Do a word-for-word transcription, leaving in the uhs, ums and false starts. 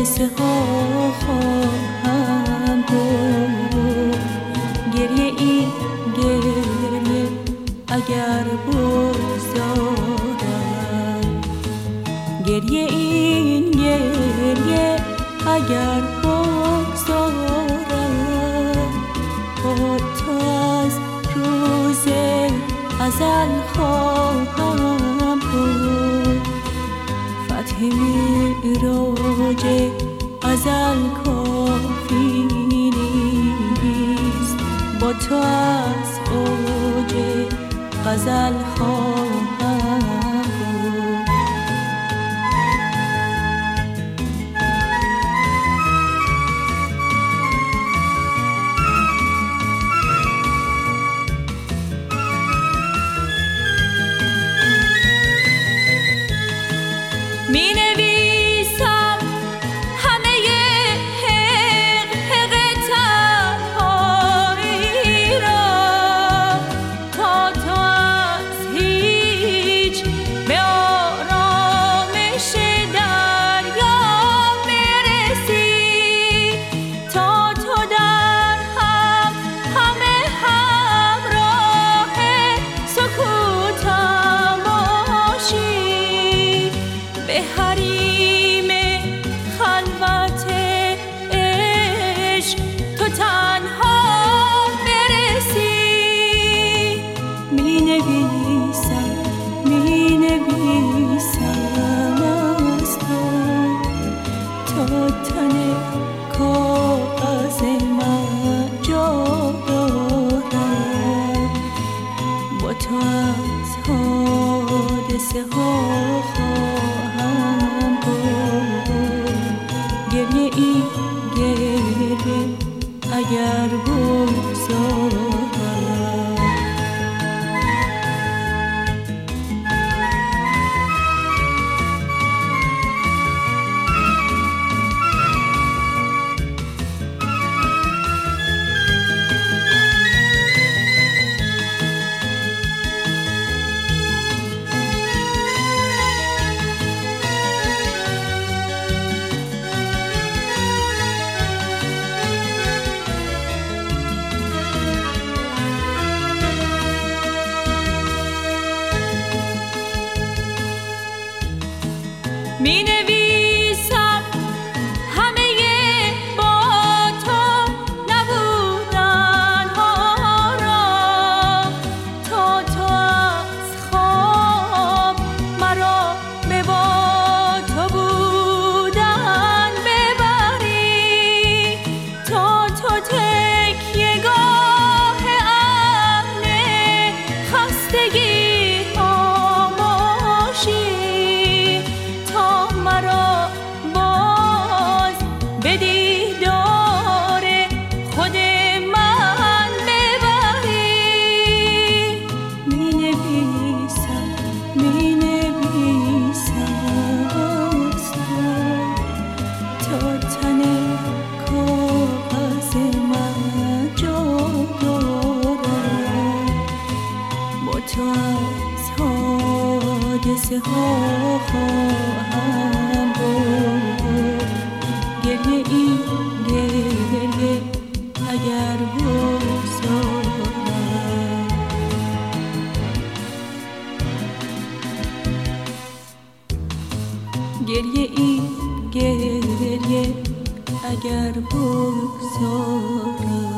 حادثه ها خواهم بود. گریه این گریه اگر بگذارم، گریه این گریه اگر بگذارم، با تو از روز ازل خواهم بود. فتح معراج ازل کافی نیست، با تو از اوج غزل خواهم بود. می نویسم همه حق حق تنهایی را، تا تو از هیچ به آرامش دریا برسی، تا تو در هم همه همراه سکوتم باشی، به حریم خلوت عشق تو تنها برسی. می نویسم می نویسم از تو، تا تن کاغذ من جا دارد، با تو از حادثه ها خواهم بود. گریه این گریه اگر بگذارم، می نویسم همه با تو نبودن ها را، تا تو از خواب مرا به با تو بودن ببری، تا تو تکیه‌گاه امن خستگی ها باشی، مرا باز به دیدار خود من ببری. می نویسم می نویسم از تو، تا تن کاغذ من جا دارد، با تو از حادثه ها خواهم بود. گریه این گریه اگر بگذارم، گریه این گریه اگر بگذارم.